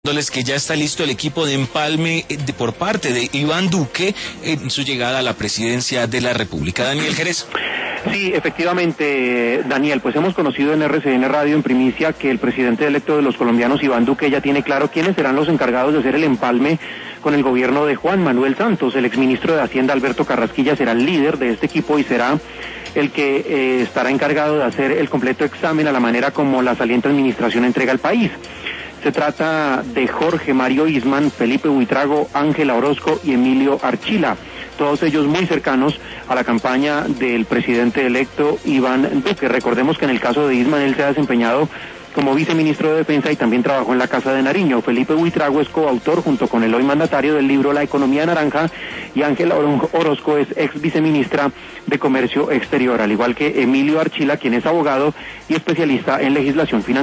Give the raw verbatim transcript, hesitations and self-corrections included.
que ya está listo el equipo de empalme de, por parte de Iván Duque en su llegada a la presidencia de la República. Daniel Jerez. Sí, efectivamente, Daniel, pues hemos conocido en R C N Radio en primicia que el presidente electo de los colombianos, Iván Duque, ya tiene claro quiénes serán los encargados de hacer el empalme con el gobierno de Juan Manuel Santos. El exministro de Hacienda, Alberto Carrasquilla, será el líder de este equipo y será el que eh, estará encargado de hacer el completo examen a la manera como la saliente administración entrega al país. Se trata de Jorge Mario Isman, Felipe Buitrago, Ángela Orozco y Emilio Archila, todos ellos muy cercanos a la campaña del presidente electo Iván Duque. Recordemos que en el caso de Isman él se ha desempeñado como viceministro de Defensa y también trabajó en la Casa de Nariño. Felipe Buitrago es coautor junto con el hoy mandatario del libro La Economía Naranja y Ángela Orozco es ex viceministra de Comercio Exterior, al igual que Emilio Archila, quien es abogado y especialista en legislación financiera.